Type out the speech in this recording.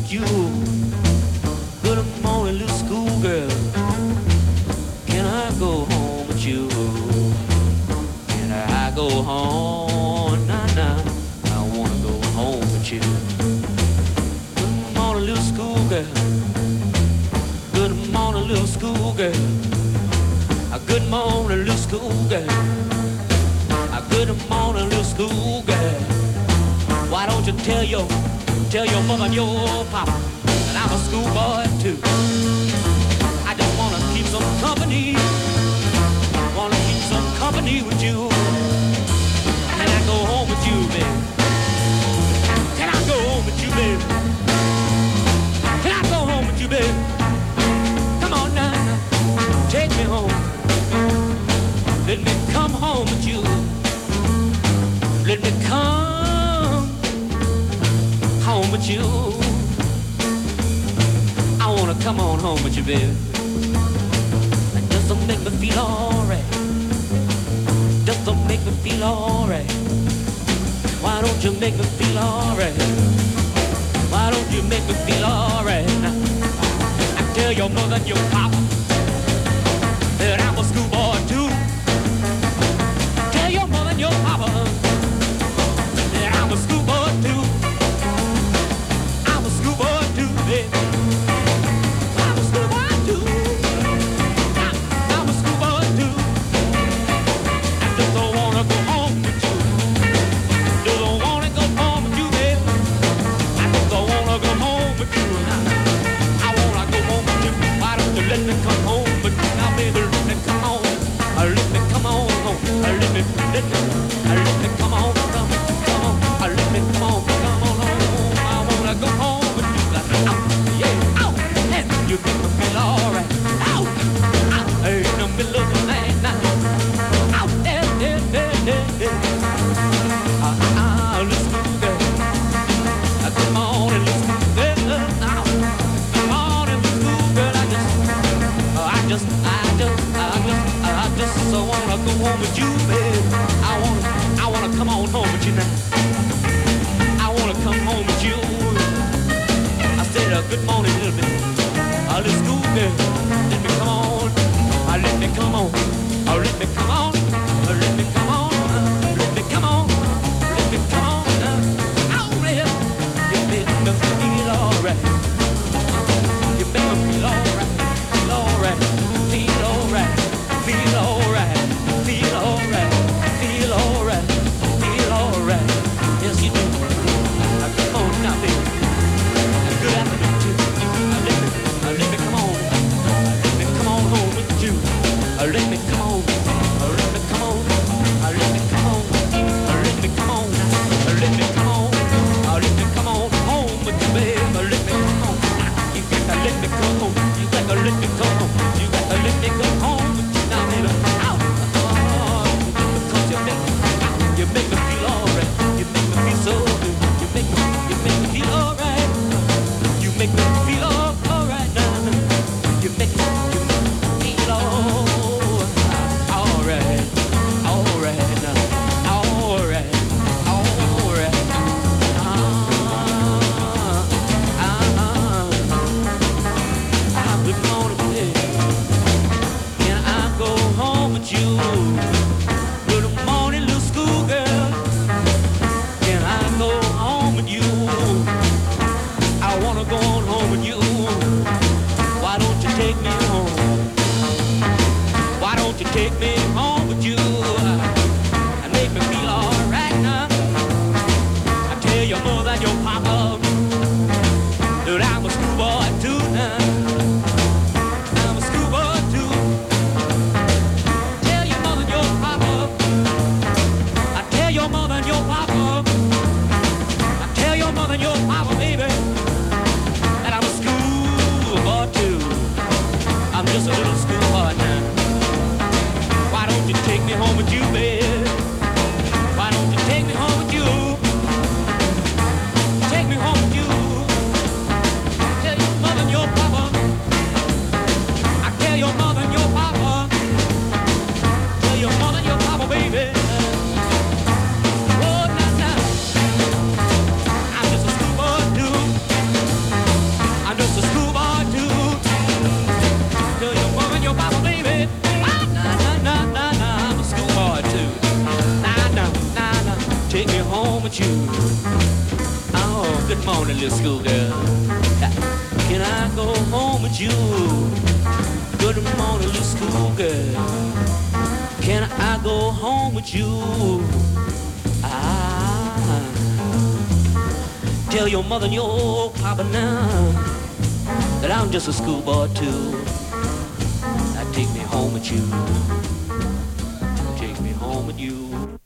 with you. Good morning, little schoolgirl. Can I go home with you? Can I go home? Nah, nah, I wanna go home with you. Good morning, little schoolgirl. Good morning, little schoolgirl. Good morning, little schoolgirl. Good morning, little schoolgirl. Why don't you tell your mother and your papa that I'm a schoolboy too? I just wanna keep some company. Wanna keep some company with you. Can I go home with you, baby? Can I go home with you, baby? Can I go home with you, baby? Come on now, take me home. Let me come home with you. Let me come home with you. I wanna come on home with you, baby. Just to make me feel alright. Just to make me feel alright. Why don't you make me feel alright? Why don't you make me feel alright? I tell your mother and your papa that I'm a schoolboy too. Tell your mother and your papa that I'm a schoolboy too. I'm a schoolboy too, baby. I'm a schoolboy too. I'm a schoolboy too. I just don't wanna go home with you. Just don't wanna go home with you, baby. I just don't wanna go home with you. I wanna go home with you. Why don't you let me come home with you now, baby? Let me come on. Let me come on home. Let me come on, come on. Let me come on home. I wanna go home with you. Yeah, ow, and you make me feel alright. Ow, ow, in the middle of the night now. Ow, listen to that. Come on and listen to that. Come on and listen to that. I just so wanna go home with you, baby. I wanna come on home with you now. I wanna come home with you. I said good morning, little bit. Little school girl, let me come on. Let me come on. Let me come on. Let me come on. Let me come on. Let me come on. Out there, you make me feel alright. You make me feel alright. Feel alright. Feel alright. Feel alright. Feel alright. Feel alright. Feel alright. Yes, you do. Come on now, baby. Good afternoon to you. Let me come on. Let me come on home with you. Let me come on. Let me come on. Let me come on. Let me come on. Let me come on. Let me come on home with you, baby. Let me come on. You got to let me come home. You got to let me come home. You got to let me go home with you now, baby. Out. Because you make me feel alright. You make me feel so good. You make me feel alright. You make me feel alright now. You make me feel alright. Alright now. Alright. Good morning, baby. Can I go home with you? Good morning, little schoolgirl. Can I go home with you? I wanna go on home with you. morning, little schoolgirl. Can I go home with you? Good morning, little schoolgirl. Can I go home with you? Ah, tell your mother and your papa now that I'm just a schoolboy too. Now take me home with you. Take me home with you.